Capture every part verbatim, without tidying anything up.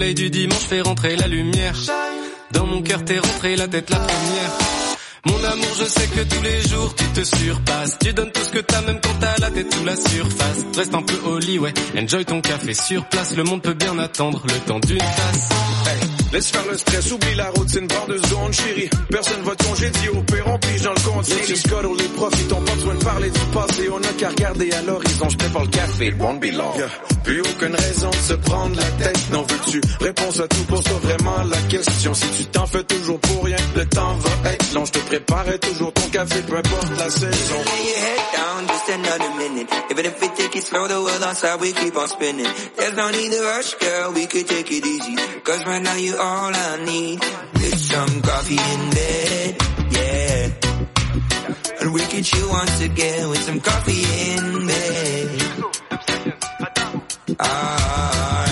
soleil du dimanche fait rentrer la lumière. Dans mon cœur t'es rentré la tête la première. Mon amour, je sais que tous les jours tu te surpasses. Tu donnes tout ce que t'as même quand t'as la tête sous la surface. Reste un peu au lit, ouais, enjoy ton café sur place. Le monde peut bien attendre le temps d'une tasse. Hey, laisse faire le stress, oublie la routine, barre de zone, chérie. Personne va te congédier, au pire on pige dans le compte. Les scores, les profits, on pas besoin de parler du passé. On a qu'à regarder à l'horizon, je prépare le café, it won't be long. Yeah. Plus aucune raison de se prendre la tête. Non, veux-tu réponse à tout, pose-toi vraiment la question. Si tu t'en fais toujours pour rien, le temps va être long. Je te prépare toujours ton café, peu importe la saison. Lay your head down, just another minute. Even if we take it slow, the world outside, we keep on spinning. There's no need to rush, girl, we could take it easy. Cause right now you all I need. Get some coffee in bed, yeah. And we can chill once again with some coffee in bed. Alright.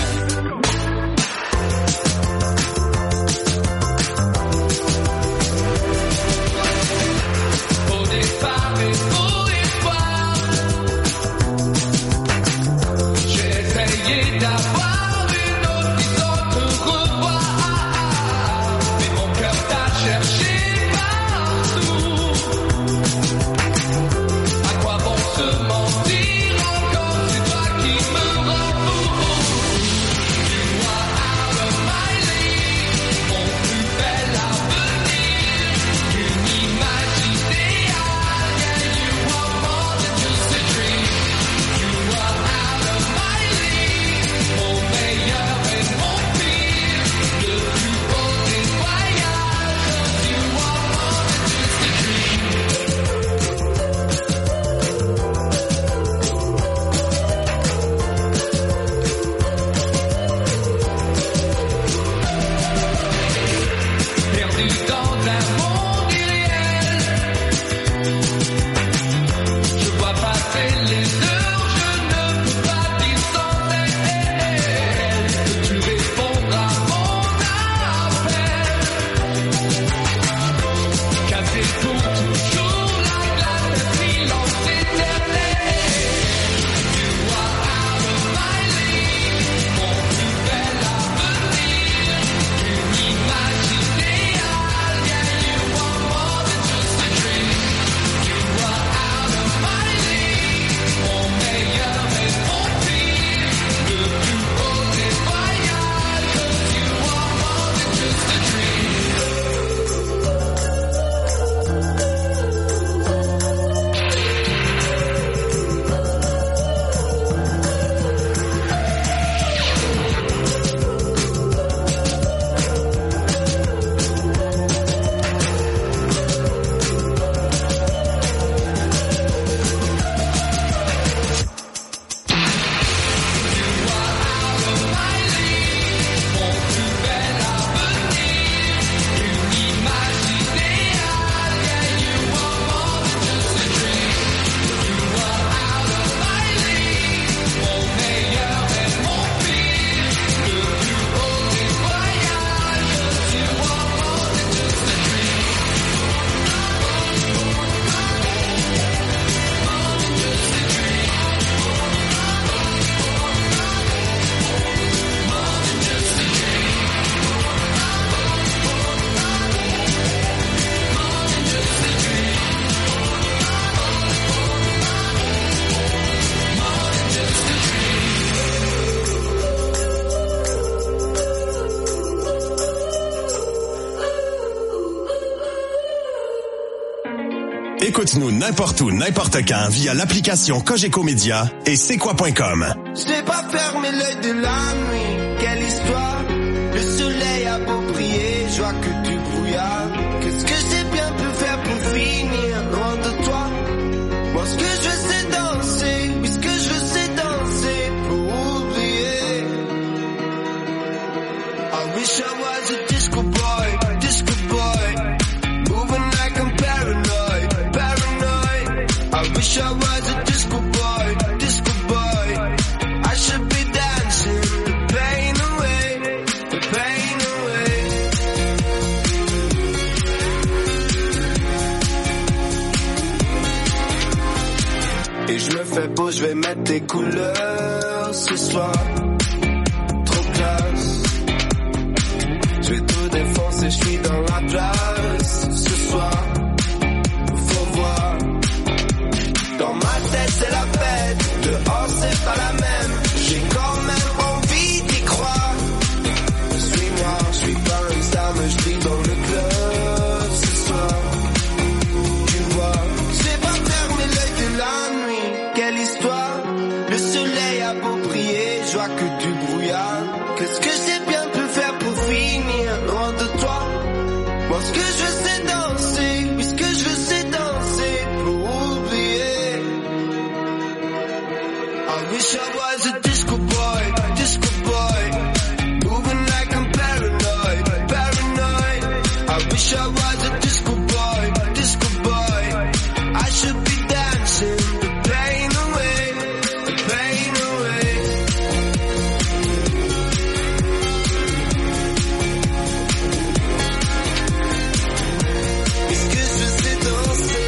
D'avoir une autre vision te revoir, mais mon cœur t'a cherché partout. À quoi bon se mentir encore, c'est toi qui me rends fou. Tu vois out of my league, mon plus bel avenir, une image idéale, yeah, you are more than just a dream. Tu vois out of my league, mon meilleur et mon pire, le plus beau des voyages, tu vois more than just a dream. Perdu dans un monde irréel, je vois passer les heures, je ne peux pas vivre sans elle. Peux-tu répondre à mon appel? Casser pour toujours la glace d'un silence éternel. Tu vois out of my league, mon plus bel avenir, une image idéale, yeah, you are more than just a dream. Tu vois out of my league, mon meilleur et mon pire, le plus beau des voyages, you are more than just a dream. Écoute-nous n'importe où, n'importe quand via l'application Cogeco Média et c'est quoi point com. Je n'ai pas fermé l'œil de la nuit, quelle histoire. Le soleil a beau briller, je vois que du brouillard. Qu'est-ce que j'ai bien pu faire pour finir loin de toi? Moi ce que je veux c'est danser, oui ce que je veux c'est danser pour oublier. I wish I was a disco boy, disco boy, moving like I'm paranoid, paranoid. I wish I was a disco boy, disco boy. I should be dancing the pain away, the pain away. Et je me fais beau, je vais mettre tes couleurs ce soir. Trop classe. place. Ce soir, faut voir. Dans ma tête c'est la fête, dehors c'est pas la même. J'ai quand même envie d'y croire. Suis-moi, je suis pas une star mais je brille dans le club ce soir. Tu vois, je vais pas fermer l'œil de la nuit. Quelle histoire, le soleil a beau briller, je vois que du brouillard. Qu'est-ce que j'ai bien pu faire pour finir loin de toi? Moi ce que je veux c'est danser, oui ce que je veux c'est danser pour oublier. I wish I was a disco boy, disco boy, moving like I'm paranoid, paranoid. I wish I was a disco boy, disco boy. I should be dancing the pain away, the pain away. Et ce que je veux c'est danser,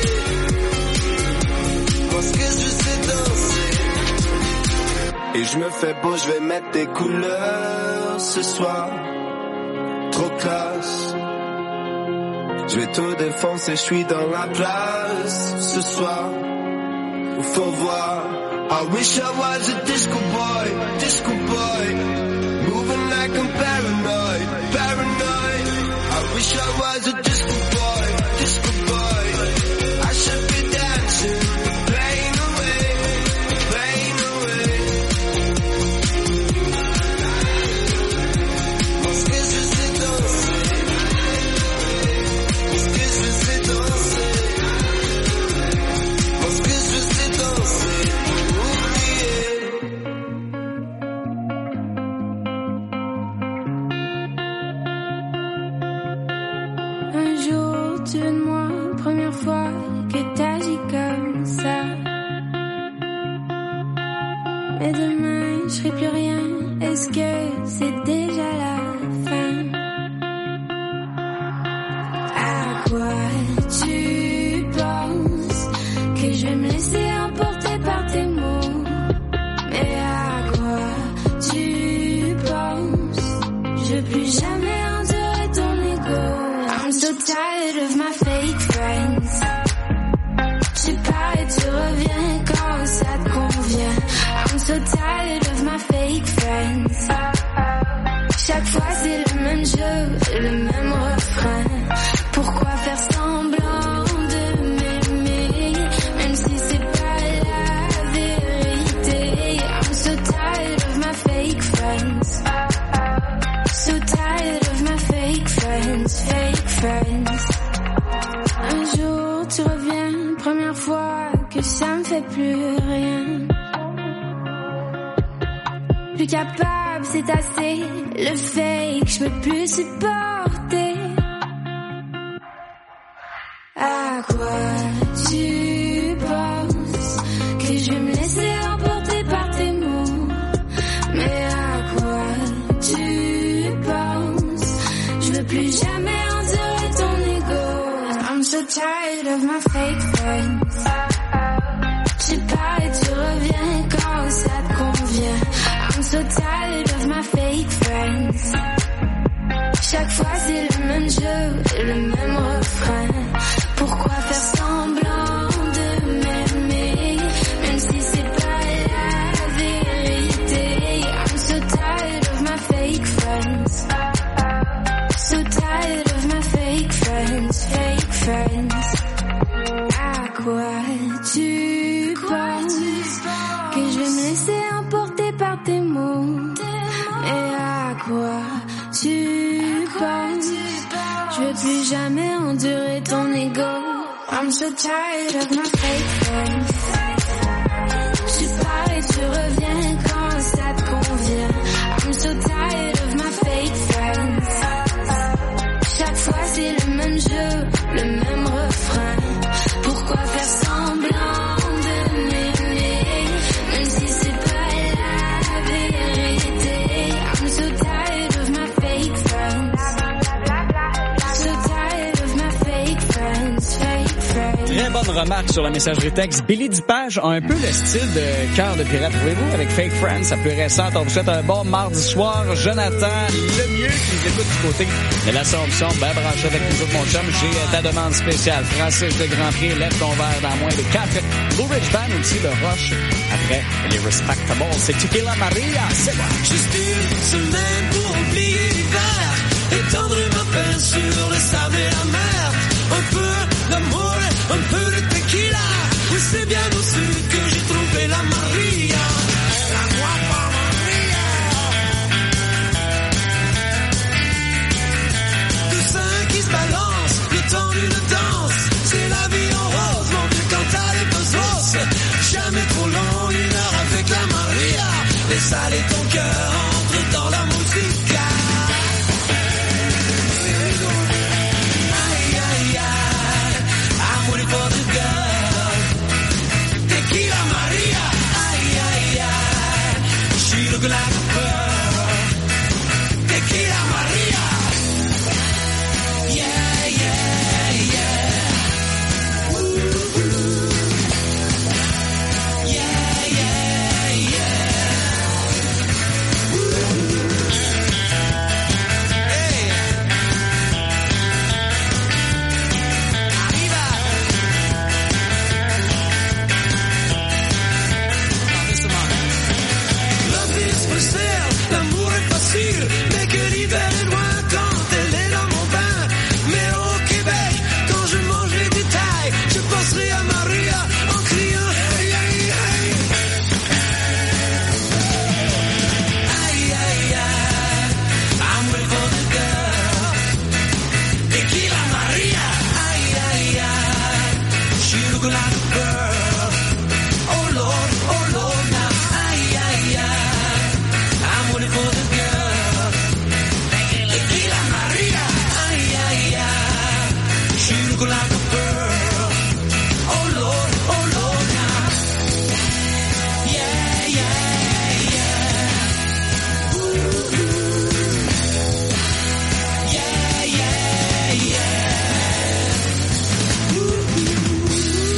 moi ce que je veux c'est danser. Et je me fais beau, je vais mettre des couleurs ce soir. Trop classe. Je vais tout défoncer, je suis dans la place ce soir. Faut voir. I wish I was a disco boy, disco boy, moving like I'm paranoid, paranoid. I wish I was a disco boy, disco boy. I should be dancing, pain away, pain away. Parce que je sais danser, parce que je sais danser, parce que je sais danser, oublier. Un jour, tu veux de moi, première fois que t'agis comme ça. Mais demain, je serai plus rien. Est-ce que c'est déjà la fin? À quoi tu penses que je vais me laisser emporter par tes mots? Mais à quoi tu penses? Je veux plus jamais endurer ton ego. I'm so tired of my fake friends. Tu pars et tu reviens quand ça te convient. I'm so tired of my fake friends. Chaque fois c'est le même jeu, le même refrain. Pourquoi faire semblant de m'aimer, même si c'est pas la vérité? I'm so tired of my fake friends. So tired of my fake friends, fake friends. Un jour tu reviens, première fois que ça me fait plus rien. Plus capable, c'est assez. Le fake, je peux plus supporter. À quoi tu penses que je vais me laisser emporter par tes mots? Mais à quoi tu penses? Je veux plus jamais endurer ton ego. I'm so tired of my fake friends. Tu pars et tu reviens quand ça te convient. I'm so tired of my fake friends. Chaque fois c'est le même jeu, le même refrain. Pourquoi faire semblant de m'aimer, même si c'est pas la vérité? I'm so tired of my fake friends. So tired of my fake friends, fake friends. À quoi tu penses que je vais me laisser emporter par tes mots? Et à quoi tu penses? Je veux plus jamais endurer ton ego. I'm so tired of my fake friends. Tu pars et tu reviens quand ça te convient. I'm so tired of my fake friends. Chaque fois c'est le même jeu, le même refrain. Pourquoi faire semblant de m'aimer, même si c'est pas la vérité? I'm so tired of my fake friends. So tired of my fake friends, fake friends. Très bonne remarque sur la messagerie texte. Billy Dupage a un peu le style de Cœur de pirate, trouvez-vous, avec Fake Friends, sa plus récente. On vous souhaite un bon mardi soir. Jonathan, le mieux qui nous écoute du côté de l'Assomption. Ben branché avec nous autres, mon chum. J'ai ta demande spéciale. Francis de Grand Prix, lève ton verre dans moins de quatre. Blue Ridge Band aussi, le Roche. Après, les Respectables, c'est Tequila Maria. C'est bon. Juste une semaine pour oublier l'hiver. Étendre ma peine sur le sable et la mer. Un peu d'amour, un peu de tequila. Oui, c'est bien au sud que j'ai trouvé la Maria. La guapa Maria. Deux seins qui se balancent, le temps d'une danse. C'est la vie en rose, mon vieux quand t'as les besos. Jamais trop long, une heure avec la Maria. Laisse aller ton cœur, entre dans la musique. For the girl, Tequila Maria, ay, ay, ay, she look like a pearl, Tequila Maria, yeah, yeah, yeah, ooh, ooh. Yeah, yeah, yeah, ooh. Hey. L'amour est facile, mais que l'hiver est loin quand elle est dans mon bain. Mais au Québec, quand je mange les détails, je penserai à Maria en criant hey, hey, hey. Aïe, aïe, aïe, I'm waiting for the girl, Tequila Maria. Aïe, aïe, aïe, she look like a girl. Oh Lord, oh Lord, now. Aïe, aïe, aïe. For the girl, Tequila Maria, ay, ay, ay, she look like a girl, oh Lord, oh Lord, now, yeah, yeah, yeah, ooh, ooh. Yeah, yeah, yeah, ooh, ooh.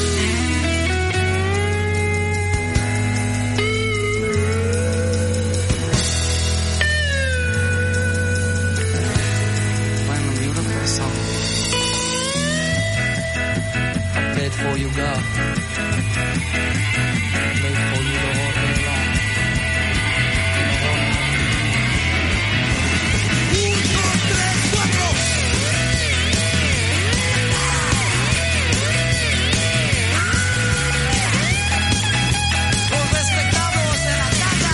For you, God. Play for you the whole day long. Un, dos, tres, cuatro. Los respetados de la casa.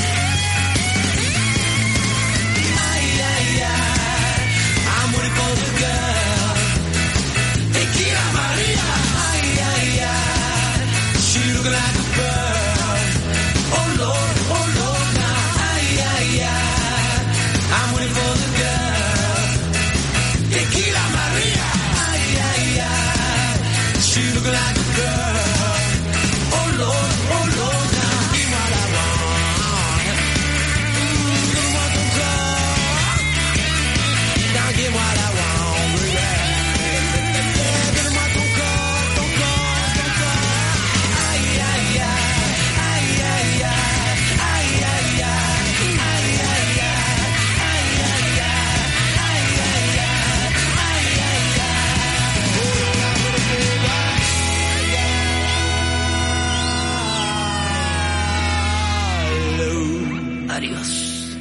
Ay, ay, ay. I'm waiting for the girl. Tequila Maria. She look like a bird. Oh Lord, oh Lord, now, ay, ay, ay. I'm waiting for the girl, Tequila Maria, ay, ay, ay. She look like a bird. Oh Lord, oh Lord, now, dis-moi la bonne. Mm, donne-moi ton corps. Now, dis-moi la bonne, yeah. Donne-moi ton corps, ton corps, ton corps. Adiós.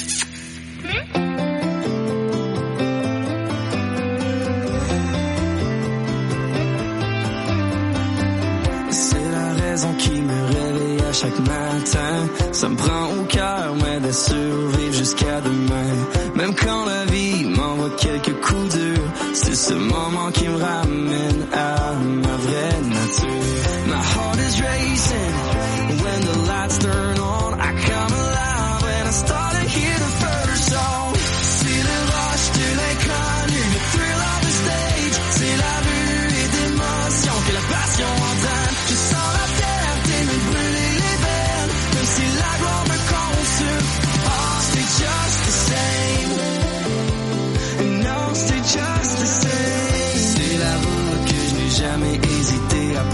C'est la raison qui me réveille à chaque matin. Ça me prend au cœur, mais de survivre jusqu'à demain. Même quand la vie m'envoie quelques coups durs, c'est ce moment qui me ramène à ma vraie nature. My heart is racing when the lights turn on. I come alive when I start to hear the first song. C'est le rush de l'inconnu, le thrill of the stage. C'est la vue et d'émotion que la passion entraîne. Je sens la terre et me brûler les veines, même si la gloire me consume. Oh, c'est just the same. No, c'est just the same. C'est la route que je n'ai jamais hésité à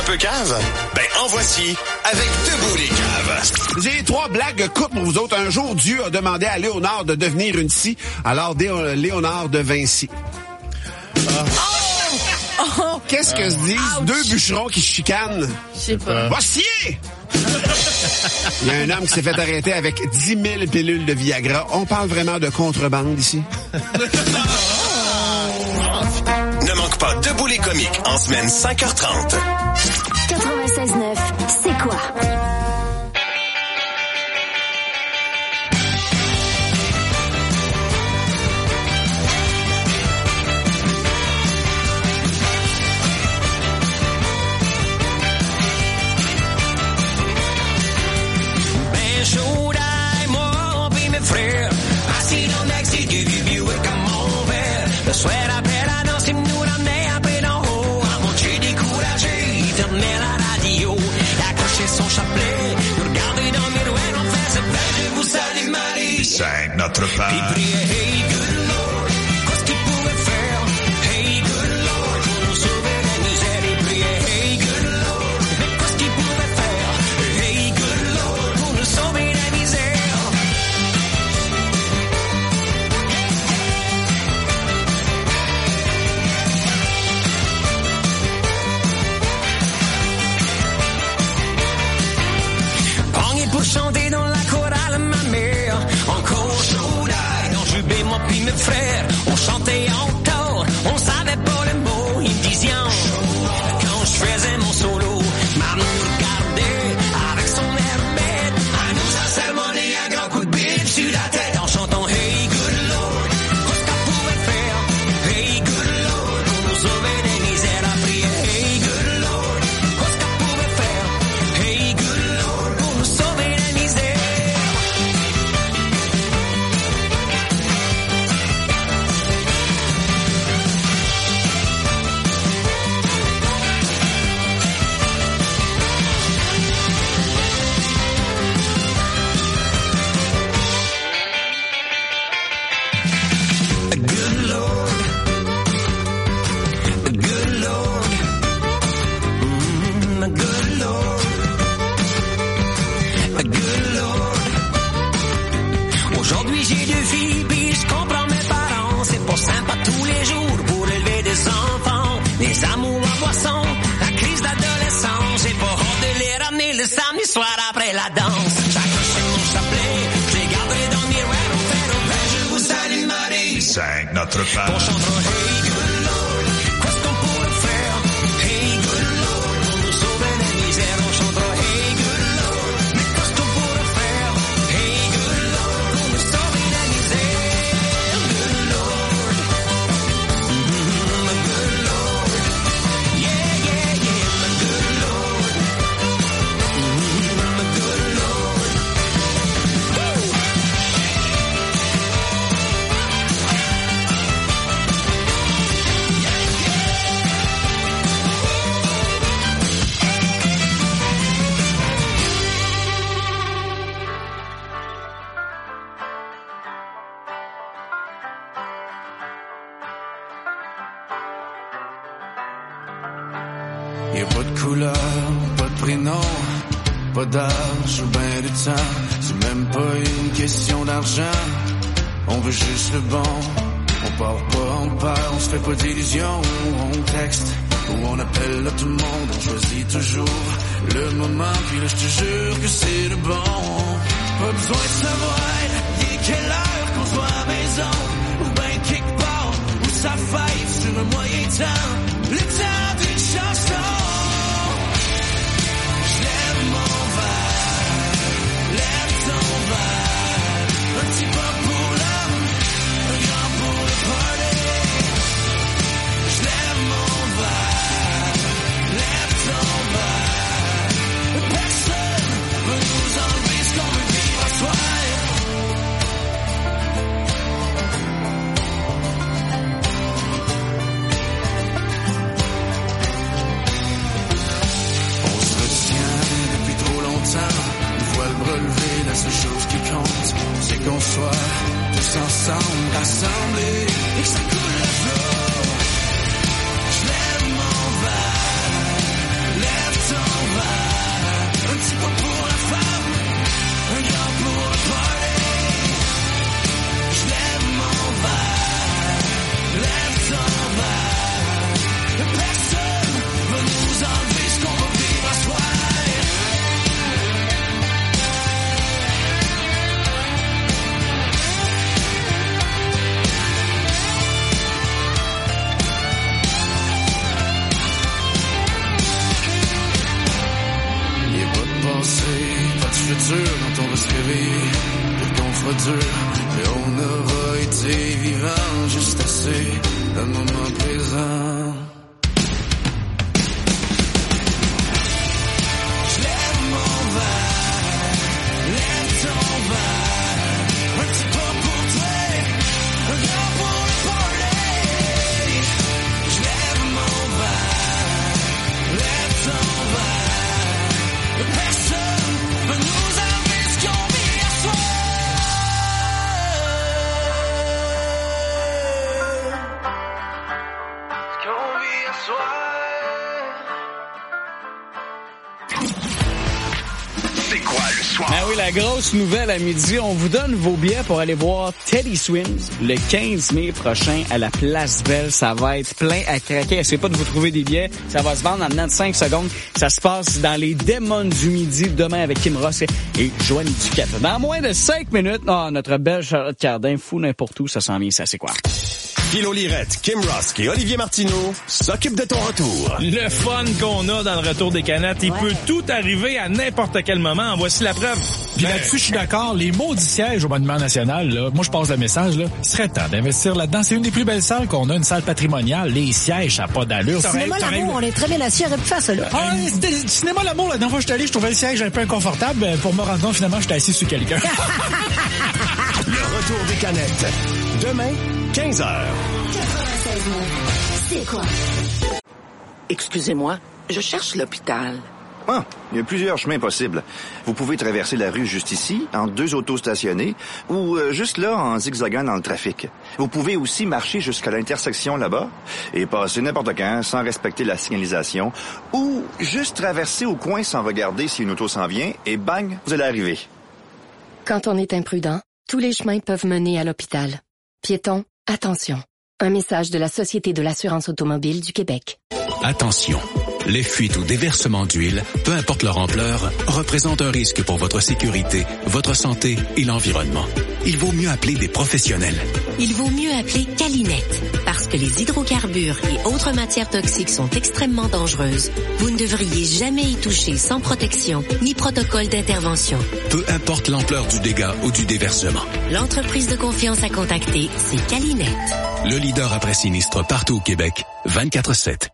peu cave? Ben, en voici avec Debout les caves. J'ai trois blagues courtes pour vous autres. Un jour, Dieu a demandé à Léonard de devenir une scie. Alors, Dé- Léonard de Vinci. Ah. Oh! Qu'est-ce que se disent Ouch. deux bûcherons qui se chicanent? Je sais pas. Va scier! Il y a un homme qui s'est fait arrêter avec dix mille pilules de Viagra. On parle vraiment de contrebande ici? Ne manque pas Debout les comiques en semaine cinq heures trente. quatre-vingt-seize neuf, c'est quoi? Ben chaud d'ail, moi pis mes frères, assis dans le taxi du vieux Buick à mon père. Le soir après la danse, il nous ramenait un peu d'en haut. À moitié découragé, il fermait la radio, il accrochait son chapelet, nous regardait dans le miroir, on faisait ben je vous salue Marie. Cinq notre Puis part. priait, hey good Lord, qu'est-ce qu'il pouvait faire? Hey good Lord, pour nous sauver la misère. Il priait, hey good Lord, mais qu'est-ce qu'il pouvait faire? Hey good Lord, pour nous sauver la misère. Pogné pour chanter dans la chorale ma mère. Encore chaud d'ail, dans Jubé, moi puis mes frères. On chantait en tort, on savait pas le mot. Ils me disaient en chaud. Quand je faisais mon solo, maman nous regardait avec son air bête. Elle nous a sermonné un grand coup de bite sur la tête en chantant Hey good Lord, qu'est-ce qu'on pouvait faire? Hey good Lord, pour nous sauver des misères. A prier Hey good Lord, qu'est-ce qu'on pouvait faire? Hey good Lord, pour nous sauver des misères. Good Lord, good Lord, mm, good Lord, good Lord. Aujourd'hui j'ai deux filles puis je comprends mes parents. C'est pas sympa tous les jours pour élever des enfants. Des amours en boisson, la crise d'adolescence. J'ai pas hâte de les ramener le samedi soir après la danse. J'accroche mon chapelet, je les garderai dans le miroir. On fait nos plaies, je vous salue Marie. Cinq notre On part. chantera Hey good Lord, qu'est-ce qu'on pourrait faire? Hey good Lord, pour nous sauver la misère. On chantera Hey good Lord, mais qu'est-ce qu'on pourrait faire? Hey good Lord, pour nous sauver la misère. Good Lord, mm, my good Lord, yeah yeah yeah, my good Lord, mm, my good Lord. Woo! Y'a pas de couleur, pas de prénom, pas d'âge ou ben de temps. C'est même pas une question d'argent, on veut juste le bon. On parle pas, on parle, on se fait pas d'illusions. On texte ou on appelle à tout le monde. On choisit toujours le moment, puis là je te jure que c'est le bon. Pas besoin de savoir il est quelle heure qu'on soit à la maison, ou ben quelque part où ça faille sur un moyen temps. Le temps d'une chanson. Je lève mon verre, lève ton verre. Un petit pas pour l'homme, un grand pour le party. Je lève mon verre, lève ton verre. Personne veut nous enlever ce qu'on veut vivre à soi. sera dur, mais on aura été vivant juste assez le moment présent. Je lève mon verre, lève ton verre, un petit pas pour toi, un grand pour le parler. Je lève mon verre, lève ton verre, personne peut nous enlever ce qu'on vit à soi. Ce qu'on vit à soi. C'est quoi le soir? Ben oui, la grosse nouvelle à midi, on vous donne vos billets pour aller voir Teddy Swims le quinze mai prochain à la Place Belle. Ça va être plein à craquer. Essayez pas de vous trouver des billets. Ça va se vendre en moins de cinq secondes. Ça se passe dans les Démons du Midi demain avec Kim Ross et Joanne Duquette. Dans moins de cinq minutes, oh, notre belle Charlotte Cardin, fou n'importe où, ça s'en vient, ça c'est quoi? Philo Lirette, Kim Rosk et Olivier Martineau s'occupent de ton retour. Le fun qu'on a dans le retour des canettes, il ouais. peut tout arriver à n'importe quel moment. En voici la preuve. Puis ben, là-dessus, je suis d'accord. Les maudits sièges au Monument National, là, moi je passe le message, là, il serait temps d'investir là-dedans. C'est une des plus belles salles qu'on a, une salle patrimoniale. Les sièges, ça n'a pas d'allure. Cinéma L'Amour, on est très bien assis, on aurait pu faire ça là. Ah, c'était Cinéma L'Amour, la dernière fois que je suis allé, je trouvais le siège un peu inconfortable. Pour me rendre compte, finalement, j'étais assis sur quelqu'un. Le retour des canettes. Demain, quinze heures. C'est quoi? Excusez-moi, je cherche l'hôpital. Ah, il y a plusieurs chemins possibles. Vous pouvez traverser la rue juste ici, en deux autos stationnées, ou euh, juste là, en zigzagant dans le trafic. Vous pouvez aussi marcher jusqu'à l'intersection là-bas et passer n'importe quand sans respecter la signalisation, ou juste traverser au coin sans regarder si une auto s'en vient, et bang, vous allez arriver. Quand on est imprudent, tous les chemins peuvent mener à l'hôpital. Piétons, attention. Un message de la Société de l'assurance automobile du Québec. Attention, les fuites ou déversements d'huile, peu importe leur ampleur, représentent un risque pour votre sécurité, votre santé et l'environnement. Il vaut mieux appeler des professionnels. Il vaut mieux appeler Calinette, parce que les hydrocarbures et autres matières toxiques sont extrêmement dangereuses. Vous ne devriez jamais y toucher sans protection ni protocole d'intervention. Peu importe l'ampleur du dégât ou du déversement. L'entreprise de confiance à contacter, c'est Calinette. Le leader après sinistre partout au Québec, vingt-quatre sept.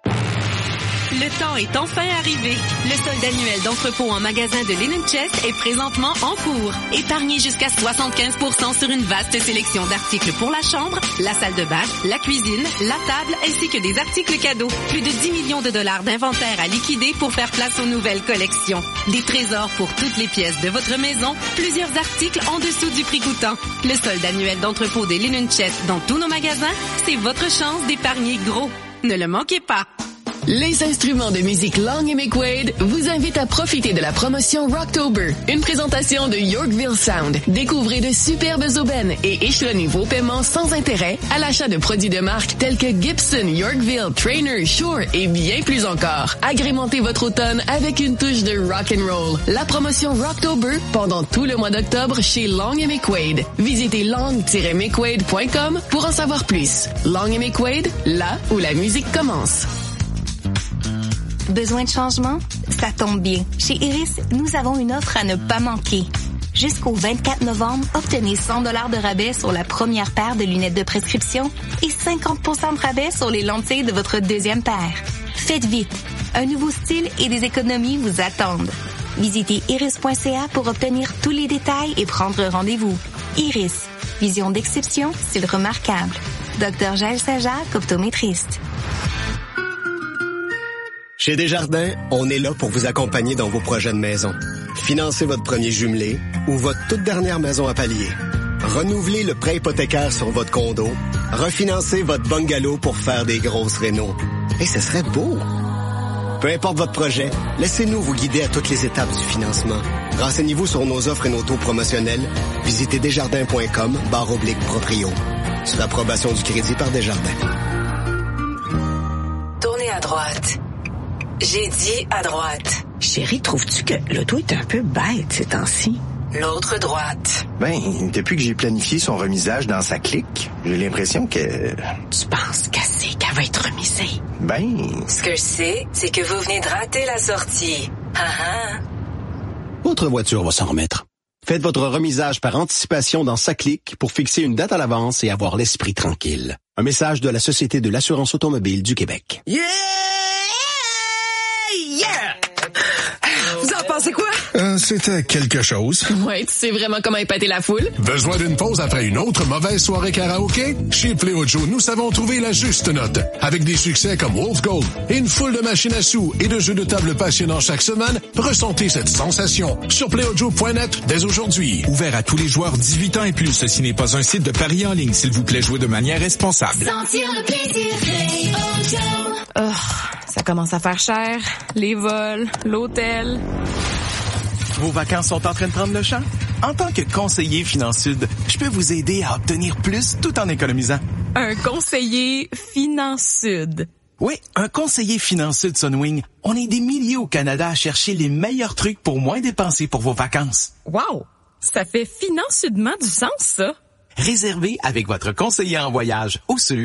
Le temps est enfin arrivé. Le solde annuel d'entrepôt en magasin de Linen Chest est présentement en cours. Épargnez jusqu'à soixante-quinze pour cent sur une vaste sélection d'articles pour la chambre, la salle de bain, la cuisine, la table, ainsi que des articles cadeaux. Plus de dix millions de dollars d'inventaire à liquider pour faire place aux nouvelles collections. Des trésors pour toutes les pièces de votre maison, plusieurs articles en dessous du prix coûtant. Le solde annuel d'entrepôt des Linen Chest dans tous nos magasins, c'est votre chance d'épargner gros. Ne le manquez pas. Les instruments de musique Long et McQuaid vous invitent à profiter de la promotion Rocktober, une présentation de Yorkville Sound. Découvrez de superbes aubaines et échelonnez vos paiements sans intérêt à l'achat de produits de marque tels que Gibson, Yorkville, Trainer, Shure et bien plus encore. Agrémentez votre automne avec une touche de rock and roll. La promotion Rocktober pendant tout le mois d'octobre chez Long et McQuaid. Visitez long tiret mcquaid point com pour en savoir plus. Long et McQuaid, là où la musique commence. Besoin de changement? Ça tombe bien. Chez Iris, nous avons une offre à ne pas manquer. Jusqu'au vingt-quatre novembre, obtenez cent dollars de rabais sur la première paire de lunettes de prescription et cinquante pour cent de rabais sur les lentilles de votre deuxième paire. Faites vite. Un nouveau style et des économies vous attendent. Visitez iris point c a pour obtenir tous les détails et prendre rendez-vous. Iris. Vision d'exception, style remarquable. Docteur Jaël Saint-Jacques, optométriste. Chez Desjardins, on est là pour vous accompagner dans vos projets de maison. Financez votre premier jumelé ou votre toute dernière maison à palier. Renouvelez le prêt hypothécaire sur votre condo. Refinancez votre bungalow pour faire des grosses rénaux. Et ce serait beau! Peu importe votre projet, laissez-nous vous guider à toutes les étapes du financement. Renseignez-vous sur nos offres et nos taux promotionnels. Visitez desjardins point com barre oblique proprio. Sur approbation du crédit par Desjardins. Tournez à droite. J'ai dit à droite. Chérie, trouves-tu que l'auto est un peu bête ces temps-ci? L'autre droite. Ben, depuis que j'ai planifié son remisage dans sa clique, j'ai l'impression que... Tu penses qu'elle sait qu'elle va être remisée? Ben... Ce que je sais, c'est que vous venez de rater la sortie. Ah ah. Votre voiture va s'en remettre. Faites votre remisage par anticipation dans SACLIC pour fixer une date à l'avance et avoir l'esprit tranquille. Un message de la Société de l'assurance automobile du Québec. Yeah! Yeah! Vous en pensez quoi? Euh, c'était quelque chose. Ouais, tu sais vraiment comment épater la foule? Besoin d'une pause après une autre mauvaise soirée karaoké? Chez Pléo Joe, nous savons trouver la juste note. Avec des succès comme Wolf Gold et une foule de machines à sous et de jeux de table passionnants chaque semaine, ressentez cette sensation sur pléo joe point net dès aujourd'hui. Ouvert à tous les joueurs dix-huit ans et plus, ceci n'est pas un site de paris en ligne. S'il vous plaît, jouez de manière responsable. Sentir le plaisir, Pléo Joe. Oh, ça commence à faire cher. Les vols, l'hôtel... Vos vacances sont en train de prendre le champ? En tant que conseiller FinanSud, je peux vous aider à obtenir plus tout en économisant. Un conseiller FinanSud. Oui, un conseiller FinanSud Sunwing. On est des milliers au Canada à chercher les meilleurs trucs pour moins dépenser pour vos vacances. Wow! Ça fait financièrement du sens, ça. Réservez avec votre conseiller en voyage au sur...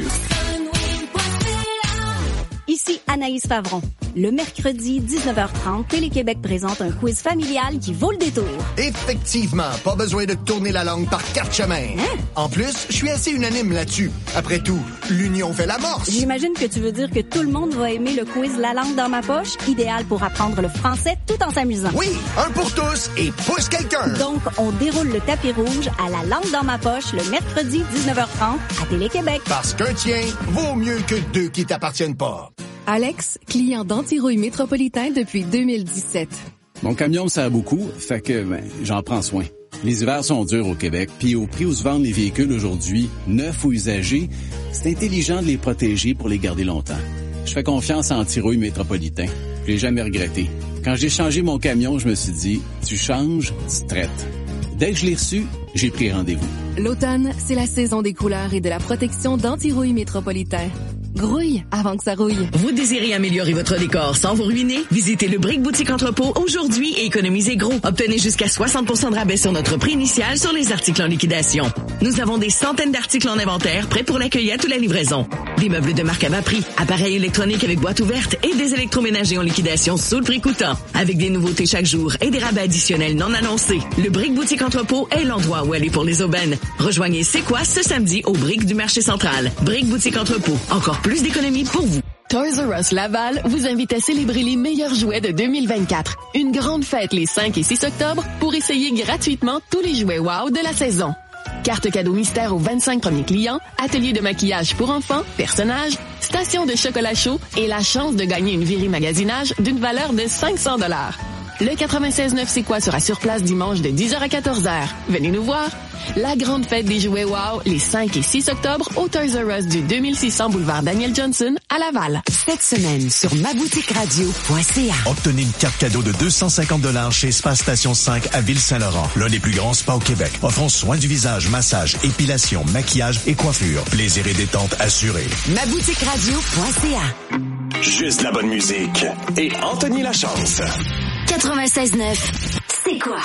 Ici Anaïs Favron. Le mercredi, dix-neuf heures trente, Télé-Québec présente un quiz familial qui vaut le détour. Effectivement, pas besoin de tourner la langue par quatre chemins. Hein? En plus, je suis assez unanime là-dessus. Après tout, l'union fait la force. J'imagine que tu veux dire que tout le monde va aimer le quiz La langue dans ma poche, idéal pour apprendre le français tout en s'amusant. Oui, un pour tous et pousse quelqu'un. Donc, on déroule le tapis rouge à La langue dans ma poche le mercredi, dix-neuf heures trente, à Télé-Québec. Parce qu'un tien vaut mieux que deux qui t'appartiennent pas. Alex, client d'Antirouille Métropolitain depuis deux mille dix-sept. Mon camion me sert beaucoup, fait que ben, j'en prends soin. Les hivers sont durs au Québec, puis au prix où se vendent les véhicules aujourd'hui, neufs ou usagés, c'est intelligent de les protéger pour les garder longtemps. Je fais confiance à Antirouille Métropolitain. Je l'ai jamais regretté. Quand j'ai changé mon camion, je me suis dit, tu changes, tu traites. Dès que je l'ai reçu, j'ai pris rendez-vous. L'automne, c'est la saison des couleurs et de la protection d'Antirouille Métropolitain. Grouille avant que ça rouille. Vous désirez améliorer votre décor sans vous ruiner? Visitez le Brick Boutique Entrepôt aujourd'hui et économisez gros. Obtenez jusqu'à soixante pour cent de rabais sur notre prix initial sur les articles en liquidation. Nous avons des centaines d'articles en inventaire prêts pour l'accueil à toute la livraison. Des meubles de marque à bas prix, appareils électroniques avec boîte ouverte et des électroménagers en liquidation sous le prix coûtant. Avec des nouveautés chaque jour et des rabais additionnels non annoncés. Le Brick Boutique Entrepôt est l'endroit où aller pour les aubaines. Rejoignez C'est quoi ce samedi au Brick du marché central. Brick Boutique Entrepôt. Encore plus d'économie pour vous. Toys R Us Laval vous invite à célébrer les meilleurs jouets de deux mille vingt-quatre. Une grande fête les cinq et six octobre pour essayer gratuitement tous les jouets wow de la saison. Carte cadeau mystère aux vingt-cinq premiers clients, atelier de maquillage pour enfants, personnages, station de chocolat chaud et la chance de gagner une virée magasinage d'une valeur de cinq cents dollars. Le quatre-vingt-seize neuf C'est quoi sera sur place dimanche de dix heures à quatorze heures. Venez nous voir. La grande fête des jouets wow, les cinq et six octobre au Toys R Us du deux mille six cents boulevard Daniel Johnson à Laval. Cette semaine sur ma boutique radio point c a. Obtenez une carte cadeau de deux cent cinquante dollars chez Spa Station cinq à Ville-Saint-Laurent, l'un des plus grands spas au Québec. Offrons soins du visage, massage, épilation, maquillage et coiffure. Plaisir et détente assurés. ma boutique radio point c a. Juste la bonne musique et Anthony Lachance. quatre-vingt-seize neuf, c'est quoi?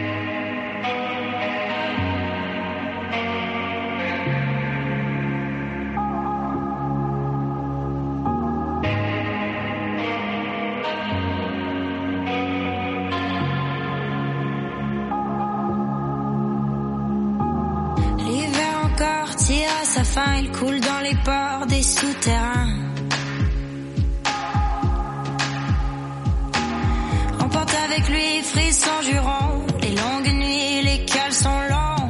L'hiver encore tire à sa fin, il coule dans les ports des souterrains. Emporte avec lui frissons jurons, les longues nuits, les caleçons longs.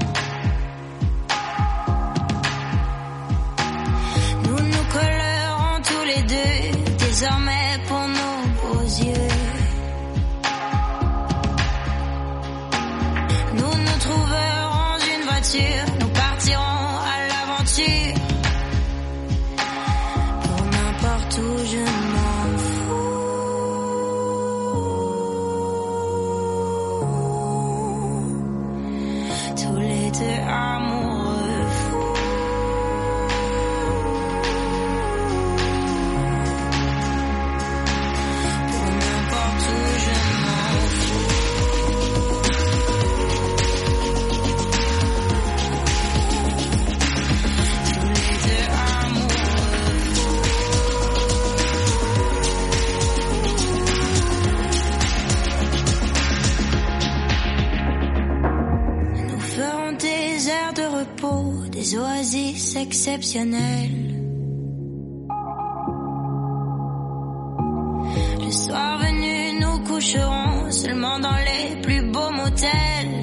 Nous nous collerons tous les deux, désormais pour nos beaux yeux. Nous nous trouverons une voiture, nous partirons à l'aventure. Pour n'importe où je m'en fous. des oasis exceptionnelles. Le soir venu, nous coucherons seulement dans les plus beaux motels.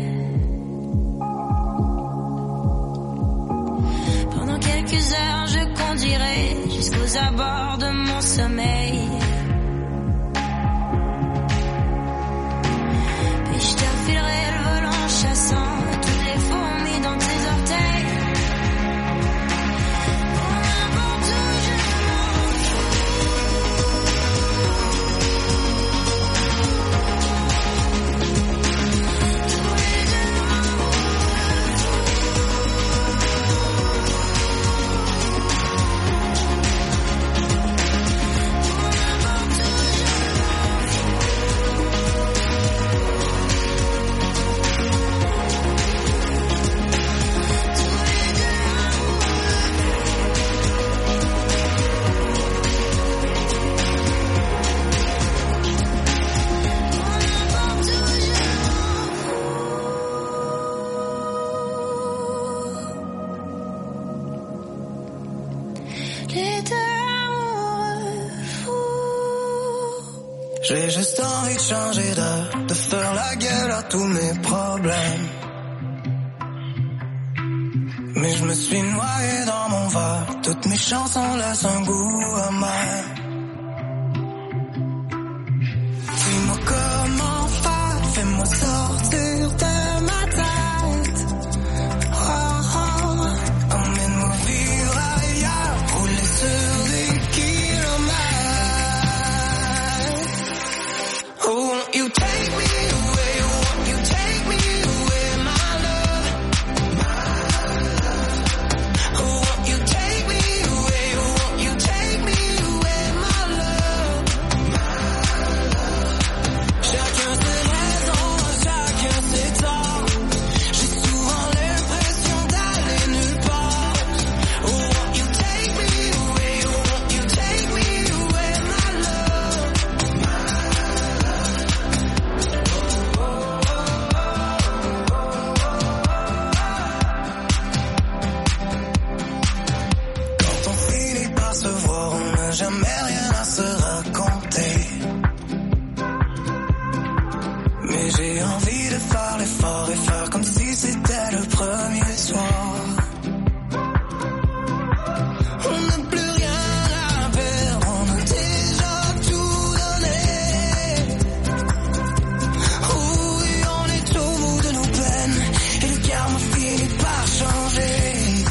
Pendant quelques heures, je conduirai jusqu'aux abords de mon sommeil. Puis je te refilerai le volant chassant toutes les fourmis dans tes orteils. Pour n'importe où je m'en J'ai juste envie de changer d'air, de faire la gueule à tous mes problèmes. Mais je me suis noyé dans mon verre, toutes mes chansons laissent un goût amer. Dis-moi comment faire, fais-moi sortir de ma tête. Oh, oh, emmène-moi vivre ailleurs, rouler sur des kilomètres. Oh, won't you take me away, won't you take me away, my love. Oh, won't you take me away, won't you take me away, my love. Chacun ses raisons, chacun ses torts. J'ai souvent l'impression d'aller nulle part. Oh, won't you take me away, won't you take me away, my love. Quand on finit par se voir, on n'a jamais rien à se raconter. Mais j'ai envie de faire l'effort et faire comme si c'était le premier soir. On n'a plus rien à perdre, on a déjà tout donné. Oh oui, on est au bout de nos peines et le karma finit par changer.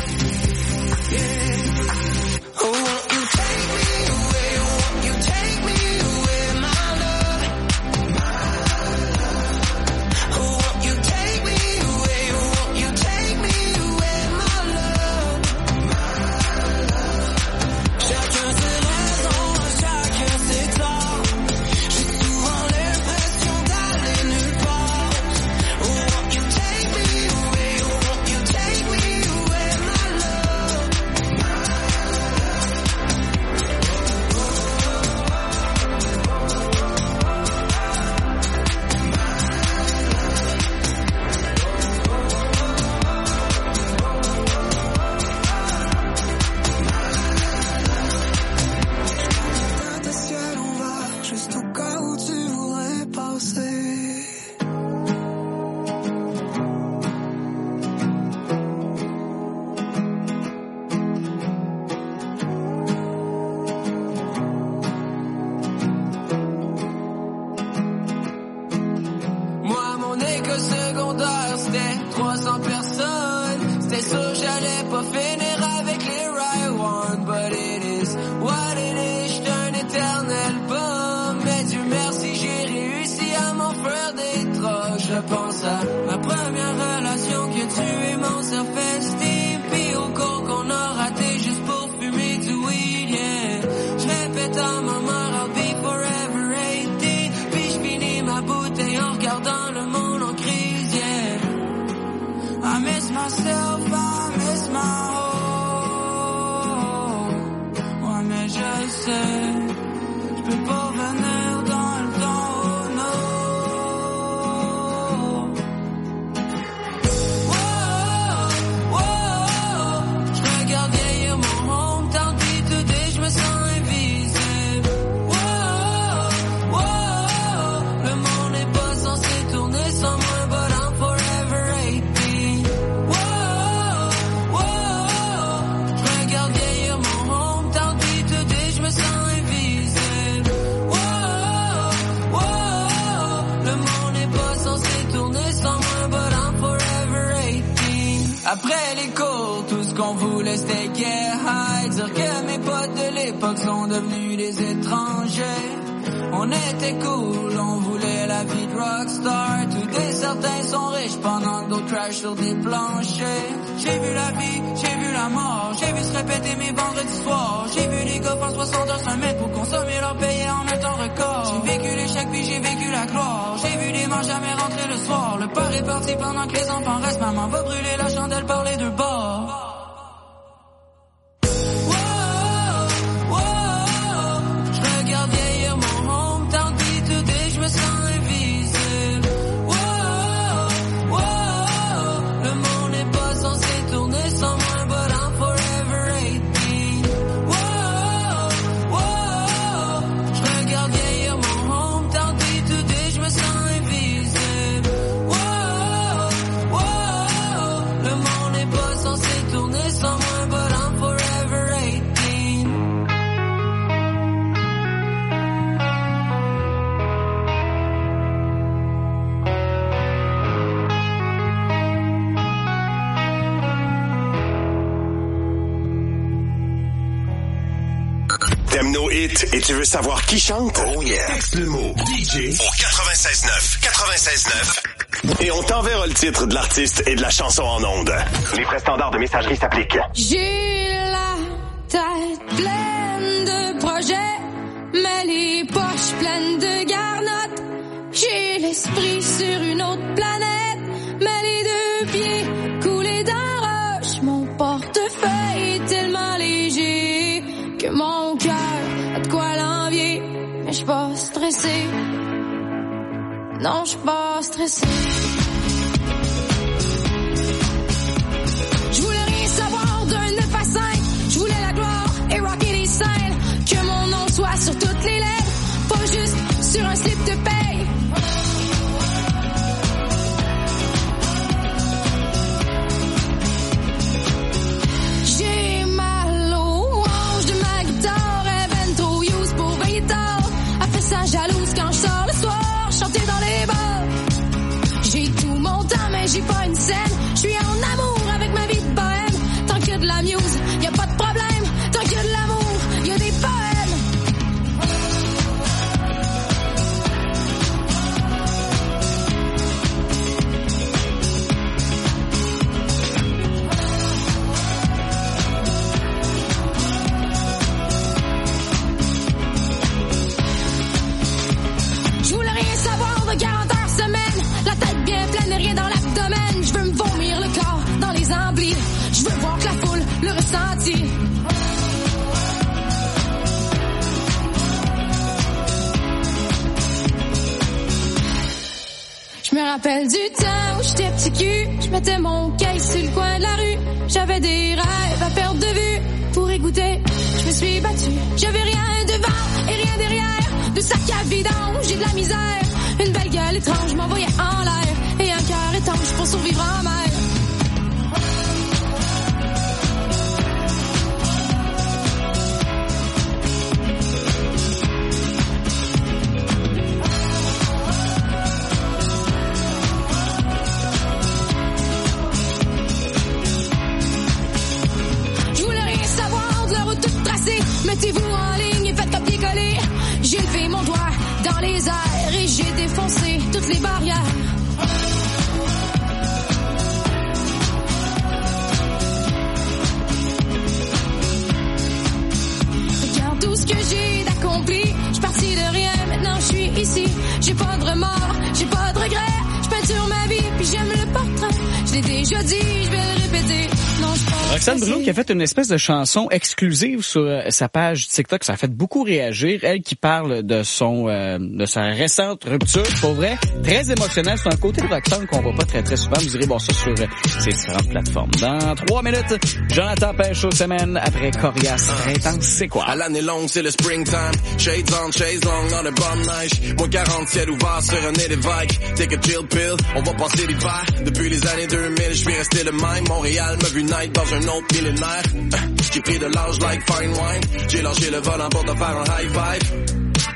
Oh, won't you take me away, won't you take me away, my love. Oh, won't you take me away, won't you take me away, my love. Chacun ses raisons, chacun ses torts. J'ai souvent l'impression d'aller nulle part. Oh, won't you take me away, won't you take me away, my love. Dans tes ciels on va juste au cas où tu voudrais passer. Moi, mon école secondaire, c'était trois cents personnes. C'était sûr, j'allais pas finir avec les right one. But it is what it is, j'étais un éternel bum. Mais Dieu merci, j'ai réussi à m'en faire des trocs. Je pense à ma première relation qui a tué mon self-esteem. Puis au cours qu'on a raté juste pour fumer du weed, yeah. Je répète à ma mère, I'll be forever eighteen. Puis je finis ma bouteille en regardant le monde en crise, yeah. I miss myself, I miss my home. Ouais, mais je sais, je peux pas venir dans le temps, oh no. Whoa, whoa, on voulait stay get high. Dire que mes potes de l'époque sont devenus des étrangers. On était cool, on voulait la vie de rockstar. Tous des certains sont riches pendant que d'autres crashent sur des planchers. J'ai vu la vie, j'ai vu la mort. J'ai vu se répéter mes vendredis soirs. J'ai vu les gars faire soixante heures semaine pour consommer leur payer en un temps record. J'ai vécu l'échec puis j'ai vécu la gloire. J'ai vu des mères jamais rentrer le soir. Le père est parti pendant que les enfants restent. Maman va brûler la chandelle par les deux bords. T'aimes nos hits et tu veux savoir qui chante? Oh yeah! Texte le mot D J au quatre-vingt-seize neuf. quatre-vingt-seize neuf. Et on t'enverra le titre de l'artiste et de la chanson en ondes. Les frais standards de messagerie s'appliquent. J'ai la tête pleine de projets, mais les poches pleines de garnottes. J'ai l'esprit sur une autre planète, mais les deux pieds coulés dans roche. Mon portefeuille est tellement léger que mon cœur a de quoi l'envier. Mais j'suis pas stressée, non j'suis pas stressée. J'voulais rien savoir d'un neuf à cinq, j'voulais la gloire et rocker les scènes. Que mon nom soit sur toutes les lèvres, pas juste sur un slip de paye. J'ai mal aux hanches de ma guitare, elle ben trop use pour veiller tard. Elle fait ça jalouse quand je sors le soir, chanter dans les bars. J'ai tout mon temps mais j'ai pas une scène, je suis en amour avec ma vie de bohème. Tant qu'il y a de la muse, y a pas de problème. Tant qu'il y a de l'amour, y a des poèmes. Je voulais rien savoir de quarante heures semaine, la tête bien pleine et rien dans l'abdomen. Je veux me vomir le corps dans les emblis, je veux voir que la foule le ressenti. Je me rappelle du temps où j'étais petit cul, je mettais mon case sur le coin de la rue. J'avais des rêves à perdre de vue, pour écouter, je me suis battue. J'avais rien devant et rien derrière, de sac à vidange, j'ai de la misère. Une belle gueule étrange m'envoyait en l'air, et un cœur étanche pour survivre en mer. Je voulais rien savoir de la route toute tracée. Mettez-vous en ligne et faites copier-coller. J'ai levé mon doigt dans les airs et j'ai défoncé toutes les barrières. Regarde tout ce que j'ai d'accompli. Je parti de rien, maintenant je suis ici. J'ai pas de remords, j'ai pas de regrets. Je peinture ma vie, puis j'aime le portrait. Je l'ai déjà dit, je vais le répéter. Non, je pense Roxane Bruno qui a fait une espèce de chanson exclusive sur euh, sa page TikTok, ça a fait beaucoup réagir. Elle qui parle de son euh, de sa récente rupture, pour vrai, très émotionnel. C'est un côté de Roxane qu'on voit pas très très souvent. Vous irez voir ça sur euh, ces différentes plateformes. Dans trois minutes, Jonathan Pêche aux semaines après Corias. Intense, c'est quoi? À l'année longue, c'est le springtime. Shades on, shades long, on a bonne neige. Moins quarante ciel ouvert sur un nez d'évêque. Take a chill pill, on va passer l'hiver. Depuis les années deux mille, je suis resté le même. Montréal m'a vu naître dans un autre millénaire. J'ai pris de l'âge like fine wine. J'ai lâché le volant pour te faire un high five.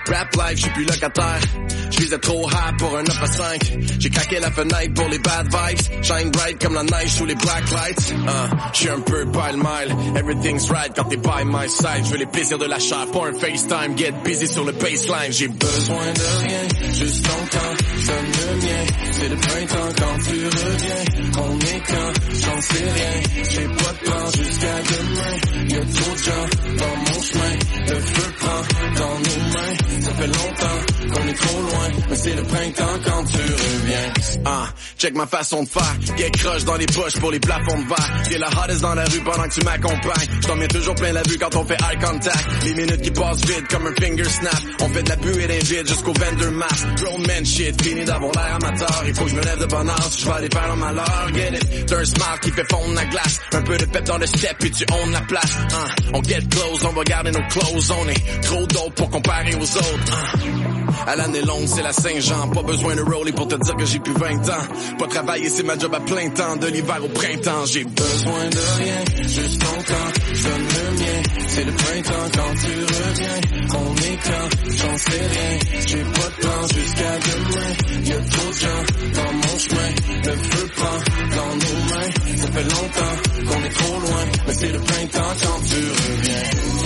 Rap life, j'suis plus locataire. J'visais trop high pour un neuf à cinq. J'ai craqué la fenêtre pour les bad vibes. Shine bright comme la neige sous les black lights. Uh, j'suis un peu pile-mile. Everything's right quand t'es by my side. J'veux les plaisirs de la chair, pas un FaceTime. Get busy sur le baseline. J'ai besoin de rien, juste ton temps. Donne le mien, c'est le printemps quand tu reviens. On est quand, j'en sais rien. J'ai pas de plan jusqu'à demain. Y'a trop de gens dans mon chemin. Le feu prend dans nos mains. Ça fait longtemps qu'on est trop loin, mais c'est le printemps quand tu reviens. Ah, check ma façon de faire. Get crush dans les poches pour les plafonds de verre. T'es la hottest dans la rue pendant que tu m'accompagnes. J't'en mets toujours plein la vue quand on fait eye contact. Les minutes qui passent vite comme un finger snap. On fait de la buée d'un vide jusqu'au vendor map. Grown man shit, fini d'avoir l'air amateur. Il faut que je me lève de bonne heure si je vais aller faire un malheur. Get it, t'as un smile qui fait fondre la glace. Un peu de pep dans le step puis tu own la place. Ah, on get close, on va garder nos clothes. On est trop dope pour comparer aux autres. Ah. À l'année longue, c'est la Saint-Jean. Pas besoin de rollie pour te dire que j'ai plus vingt ans. Pas travailler, c'est ma job à plein temps. De l'hiver au printemps, j'ai besoin de rien. Juste ton temps, donne le mien. C'est le printemps quand tu reviens. On est quand, j'en sais rien. J'ai pas de plan jusqu'à demain. Y'a trop de gens dans mon chemin. Le feu prend dans nos mains. Ça fait longtemps qu'on est trop loin. Mais c'est le printemps quand tu reviens.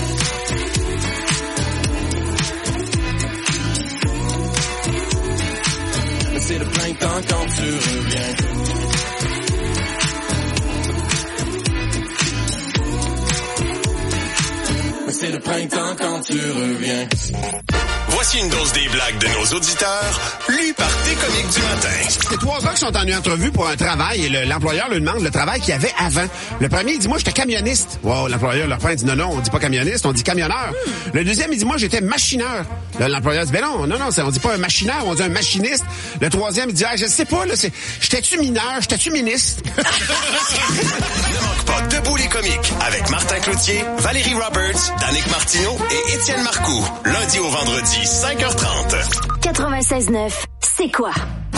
C'est le printemps quand tu reviens. Mais c'est le printemps quand tu reviens. Voici une dose des blagues de nos auditeurs, lues par tes comiques du matin. C'est trois gars qui sont en entrevue pour un travail et le, l'employeur leur demande le travail qu'il y avait avant. Le premier, il dit, moi, j'étais camionniste. Wow, l'employeur leur prend, il dit, non, non, on dit pas camionniste, on dit camionneur. Mm. Le deuxième, il dit, moi, j'étais machineur. Là, l'employeur dit, ben non, non, non, on dit pas un machineur, on dit un machiniste. Le troisième, il dit, ah, je sais pas, là, c'est, j'étais-tu mineur, j'étais-tu ministre? Ne manque pas Debout les comiques avec Martin Cloutier, Valérie Roberts, Danick Martineau et Étienne Marcoux. Lundi au vendredi, cinq heures trente. quatre-vingt-seize neuf, c'est quoi?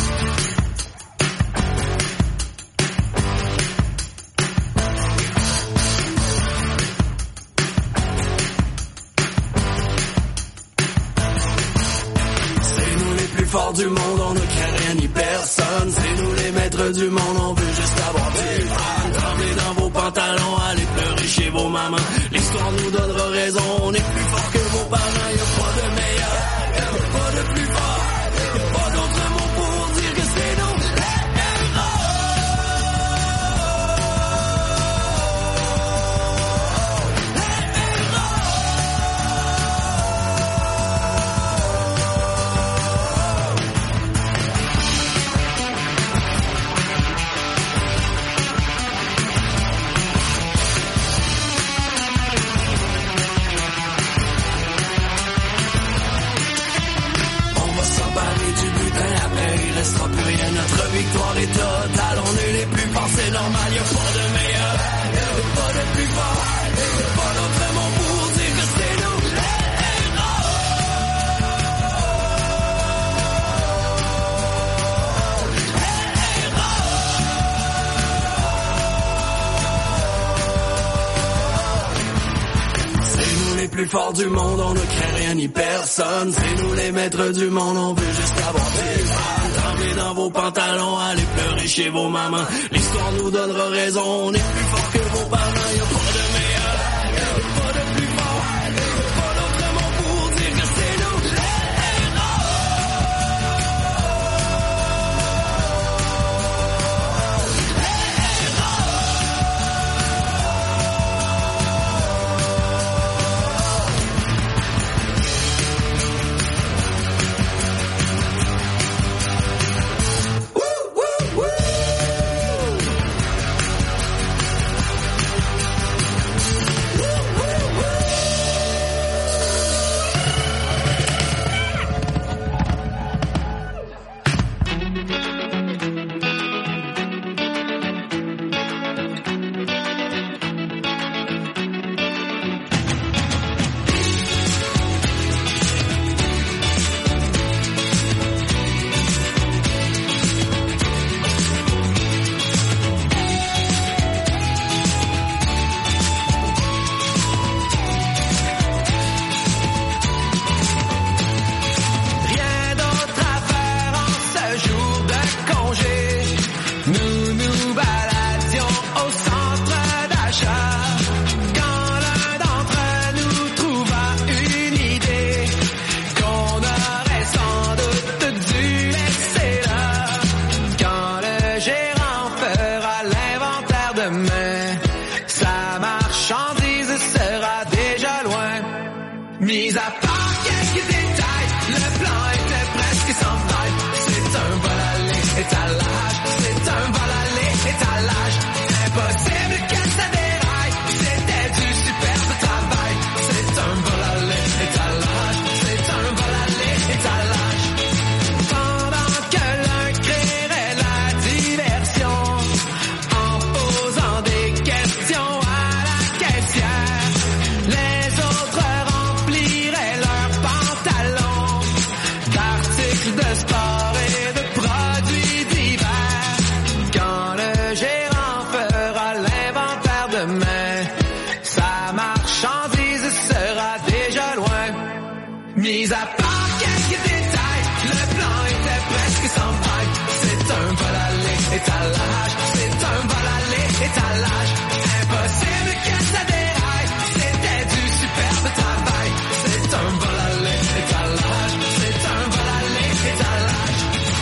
C'est nous les plus forts du monde, on ne craint rien ni personne. C'est nous les maîtres du monde, on veut juste avoir du fun. Tremblez dans vos pantalons, allez pleurer chez vos mamans. L'histoire nous donnera raison, on est plus fort que vos parents. Y'a pas de meilleur, y'a pas de plus fort. Y'a pas d'autre mot pour dire que c'est nous les il restera plus rien, notre victoire est totale. On est les plus forts, c'est normal, y'a pas de meilleur, y'a pas de plus fort, y'a pas d'autre mot pour dire que c'est nous les héros. C'est nous les plus forts du monde, on ne craint rien ni personne. C'est nous les maîtres du monde, on veut juste avoir du fun. Tremblez dans vos pantalons, allez pleurer chez vos mamans. L'histoire nous donnera raison, on est plus fort que vos parents. Y'a pas de meilleur, y'a pas de plus fort, y'a pas d'autre mot pour dire que c'est nous les héros. Mis à part quelques détails, le plan était presque sans faille. C'est un vol à l'étalage, c'est un vol à l'étalage. Impossible que ça déraille, c'était du superbe travail. C'est un vol à l'étalage, c'est un vol à l'étalage. Pendant que l'un créerait la diversion, en posant des questions à la caissière, les autres rempliraient leurs pantalons d'articles de sport et de produits divers. Quand le gérant fera l'inventaire demain, sa marchandise sera déjà loin. Mis à part quelques détails, le plan était presque sans faille. C'est un vol à l'étalage, c'est un vol à l'étalage. Impossible que ça déraille, c'était du superbe travail. C'est un vol à l'étalage, c'est un vol à l'étalage.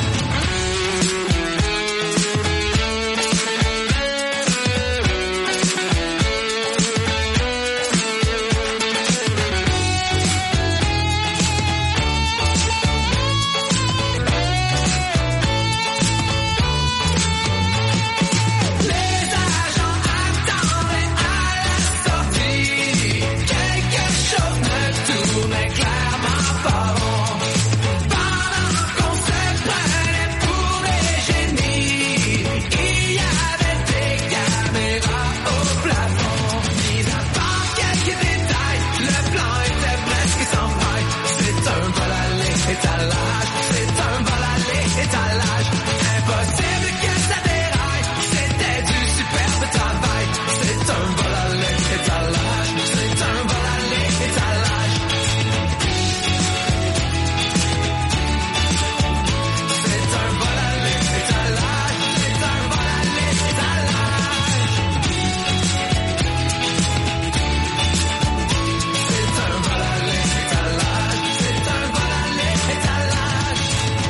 Les agents attendaient à la sortie. Quelque chose ne tournait clairement pas rond. Pendant qu'on se prenait pour des génies, il y avait des caméras au plafond. Mis à part quelques détails, le plan était presque sans faille. C'est un vol à l'étalage, c'est un vol à l'étalage. Impossible que ça déraille, c'était du superbe travail. C'est un vol à l'étalage, c'est un vol à l'étalage. C'est un vol à l'étalage, c'est un vol à l'étalage. C'est un vol à l'étalage, c'est un vol à l'étalage.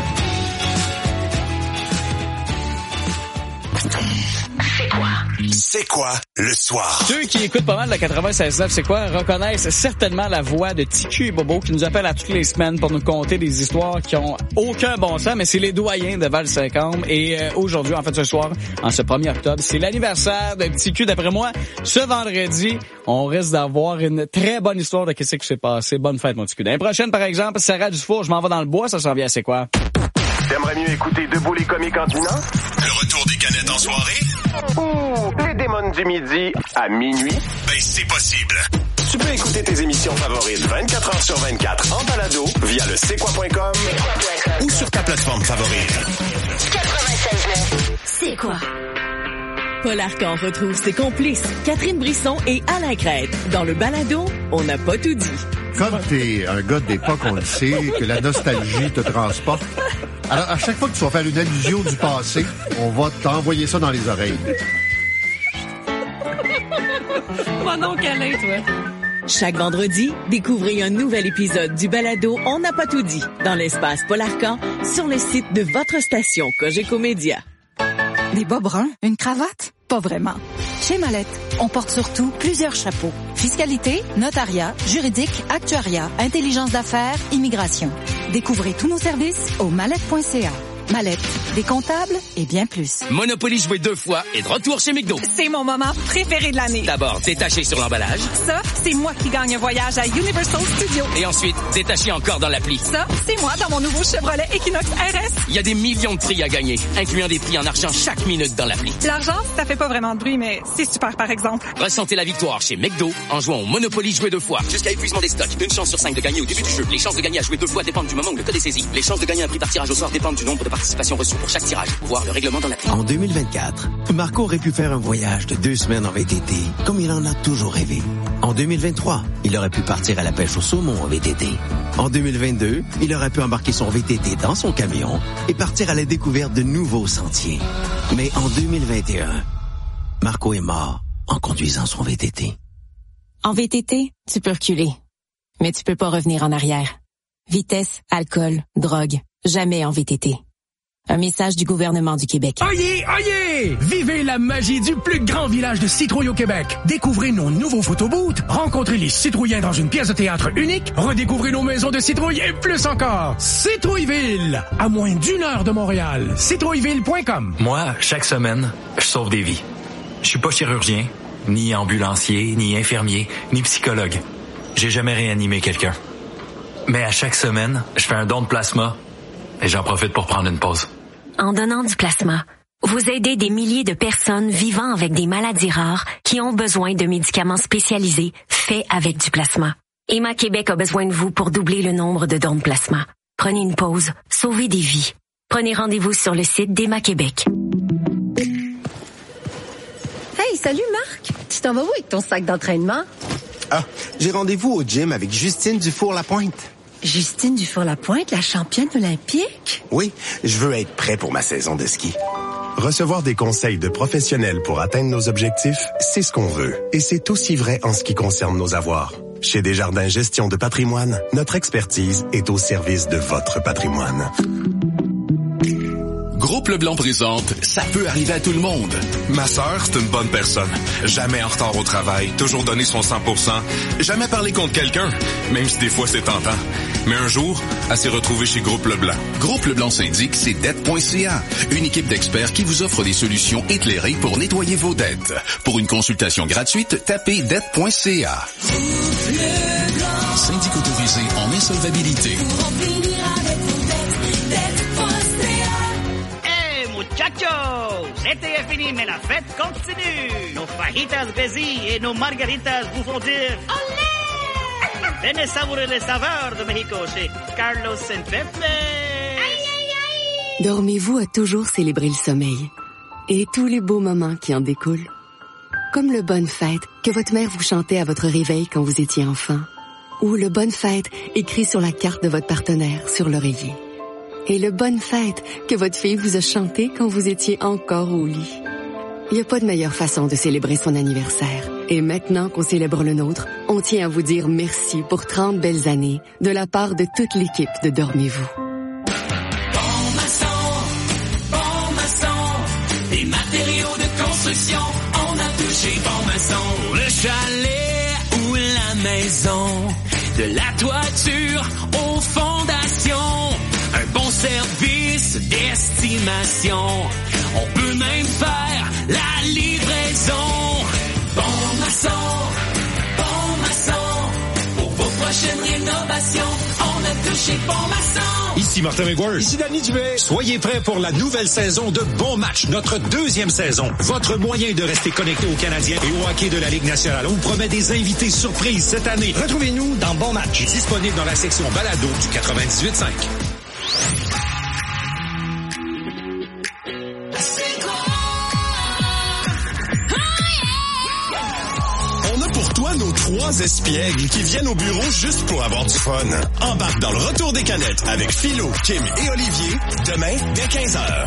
C'est quoi? C'est quoi le soir? Ceux qui écoutent pas mal la quatre-vingt-seize neuf, c'est quoi, reconnaissent certainement la voix de T Q et Bobo qui nous appellent à toutes les semaines pour nous conter des histoires qui ont aucun bon sens, mais c'est les doyens de Val-Saint-Côme. Et euh, aujourd'hui, en fait, ce soir, en ce premier octobre, c'est l'anniversaire de T Q. D'après moi, ce vendredi, on risque d'avoir une très bonne histoire de qu'est-ce qui s'est passé. Bonne fête, mon T Q. L'année prochaine, par exemple, Sarah Dufour, je m'en vais dans le bois, ça s'en vient, c'est quoi? T'aimerais mieux écouter Debout les comiques en dînant? Le retour des canettes en soirée? Ou les démons du midi à minuit? Ben, c'est possible. Tu peux écouter tes émissions favorites vingt-quatre heures sur vingt-quatre en balado via le c'est quoi point com ou sur ta plateforme favorite. quatre-vingt-seize neuf. C'est quoi? Paul Arcan retrouve ses complices, Catherine Brisson et Alain Crête. Dans le balado, on n'a pas tout dit. Comme t'es un gars d'époque, on le sait, que la nostalgie te transporte. Alors, à chaque fois que tu vas faire une allusion du passé, on va t'envoyer ça dans les oreilles. Moi non, câlin, toi. Chaque vendredi, découvrez un nouvel épisode du balado On n'a pas tout dit dans l'espace Paul Arcan sur le site de votre station Cogeco Média. Des bas bruns? Une cravate? Pas vraiment. Chez Mallette, on porte surtout plusieurs chapeaux. Fiscalité, notariat, juridique, actuariat, intelligence d'affaires, immigration. Découvrez tous nos services au mallette point c a. Mallette, des comptables et bien plus. Monopoly joué deux fois et de retour chez McDo. C'est mon moment préféré de l'année. D'abord, détaché sur l'emballage. Ça, c'est moi qui gagne un voyage à Universal Studios. Et ensuite, détaché encore dans l'appli. Ça, c'est moi dans mon nouveau Chevrolet Equinox R S. Il y a des millions de prix à gagner, incluant des prix en argent chaque minute dans l'appli. L'argent, ça fait pas vraiment de bruit, mais c'est super par exemple. Ressentez la victoire chez McDo en jouant au Monopoly joué deux fois. Jusqu'à épuisement des stocks. Une chance sur cinq de gagner au début du jeu. Les chances de gagner à jouer deux fois dépendent du moment où le code est saisi. Les chances de gagner un prix par tirage au sort dépendent du nombre de participations reçues pour chaque tirage. Voir le règlement dans l'appli. En deux mille vingt-quatre, Marco aurait pu faire un voyage de deux semaines en V T T, comme il en a toujours rêvé. En deux mille vingt-trois, il aurait pu partir à la pêche au saumon en V T T. En deux mille vingt-deux, il aurait pu embarquer son V T T dans son camion et partir à la découverte de nouveaux sentiers. Mais en deux mille vingt et un, Marco est mort en conduisant son V T T. En V T T, tu peux reculer, mais tu peux pas revenir en arrière. Vitesse, alcool, drogue, jamais en V T T. Un message du gouvernement du Québec. Oyez, oyez! Vivez la magie du plus grand village de citrouilles au Québec. Découvrez nos nouveaux photobooths, rencontrez les citrouillens dans une pièce de théâtre unique, redécouvrez nos maisons de citrouilles et plus encore. Citrouilleville, à moins d'une heure de Montréal. citrouilleville point com. Moi, chaque semaine, je sauve des vies. Je suis pas chirurgien, ni ambulancier, ni infirmier, ni psychologue. J'ai jamais réanimé quelqu'un. Mais à chaque semaine, je fais un don de plasma et j'en profite pour prendre une pause. En donnant du plasma, vous aidez des milliers de personnes vivant avec des maladies rares qui ont besoin de médicaments spécialisés faits avec du plasma. Emma Québec a besoin de vous pour doubler le nombre de dons de plasma. Prenez une pause, sauvez des vies. Prenez rendez-vous sur le site d'Emma Québec. Hey, salut Marc! Tu t'en vas où avec ton sac d'entraînement? Ah, j'ai rendez-vous au gym avec Justine Dufour-Lapointe. Justine Dufour-Lapointe, la championne olympique? Oui, je veux être prêt pour ma saison de ski. Recevoir des conseils de professionnels pour atteindre nos objectifs, c'est ce qu'on veut. Et c'est aussi vrai en ce qui concerne nos avoirs. Chez Desjardins Gestion de patrimoine, notre expertise est au service de votre patrimoine. Groupe Leblanc présente « Ça peut arriver à tout le monde ». Ma sœur, c'est une bonne personne. Jamais en retard au travail, toujours donner son cent pour cent, jamais parler contre quelqu'un, même si des fois c'est tentant. Mais un jour, elle s'est retrouvée chez Groupe Leblanc. Groupe Leblanc syndique, c'est dette point c a. Une équipe d'experts qui vous offre des solutions éclairées pour nettoyer vos dettes. Pour une consultation gratuite, tapez dette point c a. Syndic autorisé en insolvabilité. Muchachos, l'été est fini, mais la fête continue. Nos fajitas busy et nos margaritas vous font dire olé. Venez savourer les saveurs de Mexico chez Carlos Saint-Pepe. Dormez-vous a toujours célébré le sommeil et tous les beaux moments qui en découlent. Comme le Bonne Fête que votre mère vous chantait à votre réveil quand vous étiez enfant, ou le Bonne Fête écrit sur la carte de votre partenaire sur l'oreiller. Et le Bonne Fête que votre fille vous a chanté quand vous étiez encore au lit. Il n'y a pas de meilleure façon de célébrer son anniversaire. Et maintenant qu'on célèbre le nôtre, on tient à vous dire merci pour trente belles années de la part de toute l'équipe de Dormez-vous. Bon maçon, bon maçon, des matériaux de construction, on a touché bon maçon. Le chalet ou la maison, de la toiture aux fondations. Un bon service d'estimation. On peut même faire la livraison. Bon maçon, bon maçon. Pour vos prochaines rénovations, on a touché bon maçon. Ici Martin McGuire. Ici Danny Dubé. Soyez prêts pour la nouvelle saison de Bon Match, notre deuxième saison. Votre moyen de rester connecté aux Canadiens et au hockey de la Ligue nationale. On vous promet des invités surprises cette année. Retrouvez-nous dans Bon Match, disponible dans la section balado du quatre-vingt-dix-huit cinq. Nos trois espiègles qui viennent au bureau juste pour avoir du fun. Embarque dans le retour des canettes avec Philo, Kim et Olivier demain dès quinze heures.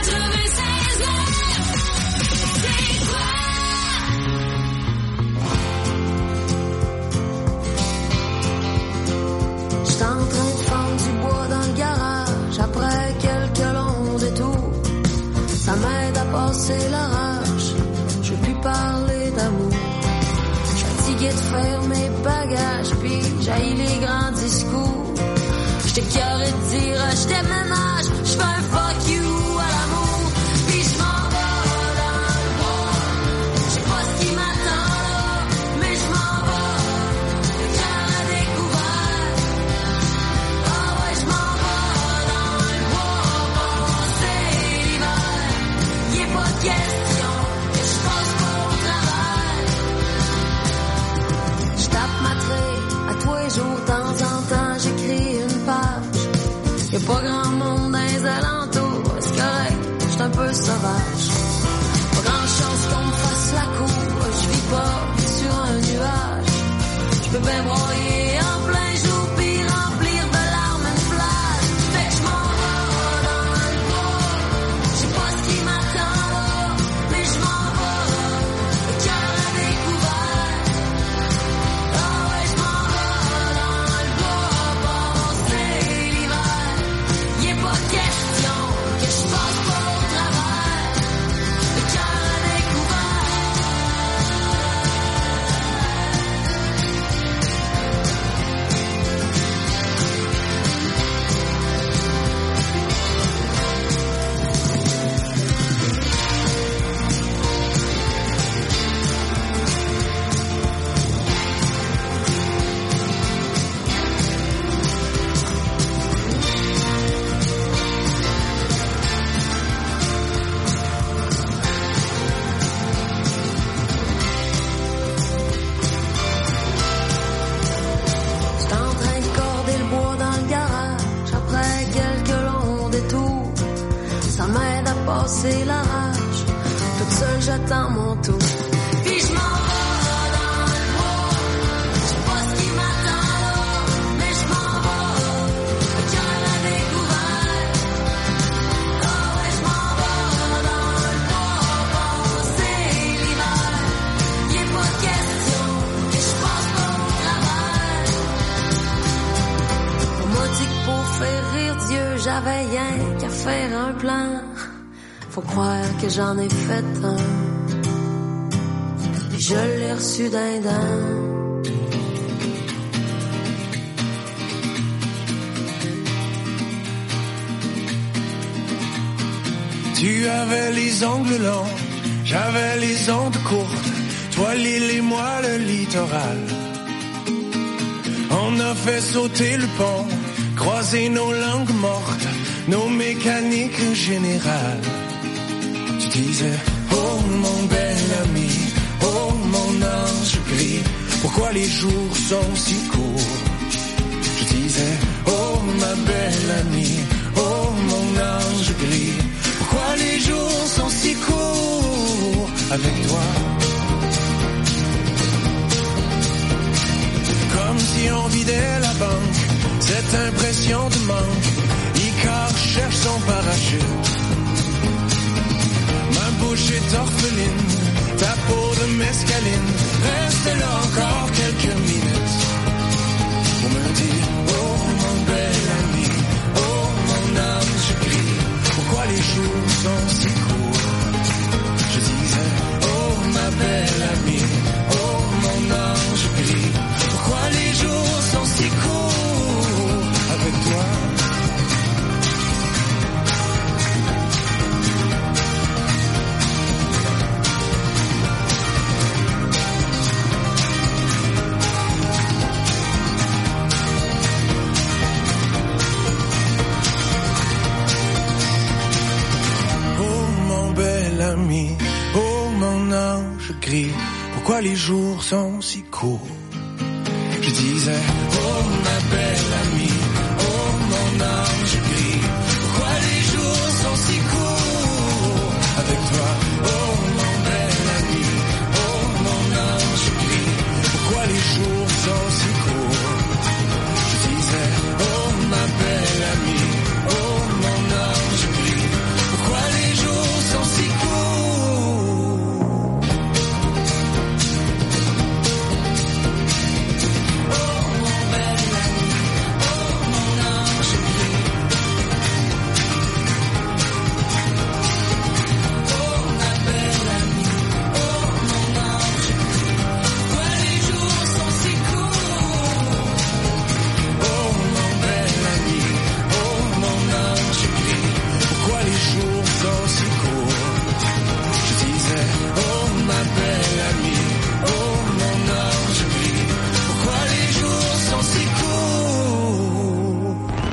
J'étais en train de fendre du bois dans le garage après quelques longs détours. Ça m'aide à passer l'orage. Je veux plus parler d'amour. De faire mes bagages, puis j'haïs les grands discours. J'étais carré de dire, j'étais ménage, j'fais un fuck you à l'amour, puis j'm'en vais dans le bois. J'sais pas ce qui m'attend là, mais j'm'en vais, le cœur à découvert. Ah ouais, j'm'en vais dans le bois, passer l'hiver. Y'est pas de question que j'passe pas au travail. Tape ma trait, à tous les jours, de temps en temps, j'écris une page. c'est la rage. Toute seule, j'attends mon tour. Puis je m'en vais dans le bois. Je sais pas ce qui m'attend là, mais je m'en vais. Le cœur à découvert. Oh ouais, je m'en vais dans le bois. Passer l'hiver. Y'a pas de question que je passe pas au travers. On m'a dit que pour faire rire Dieu, j'avais rien qu'à faire un plan. Faut croire que j'en ai fait un. Et je l'ai reçu d'un dent. Tu avais les ongles longs, j'avais les ondes courtes. Toi l'île et moi le littoral. On a fait sauter le pont, croiser nos langues mortes, nos mécaniques générales. Tu disais, oh mon bel ami, oh mon ange gris, pourquoi les jours sont si courts? Je disais, oh ma belle amie, oh mon ange gris, pourquoi les jours sont si courts avec toi? Comme si on vidait la banque, cette impression de manque, Icare cherche son parachute. Ma bouche est orpheline, ta peau de mescaline, reste là encore quelques minutes pour me dire, oh mon bel ami, oh mon ange gris, pourquoi les jours sont si courts? Je disais, oh ma belle amie, oh mon ange gris, pourquoi les jours sont si courts avec toi? Oh mon ange gris, pourquoi les jours sont si courts? Je disais, oh ma belle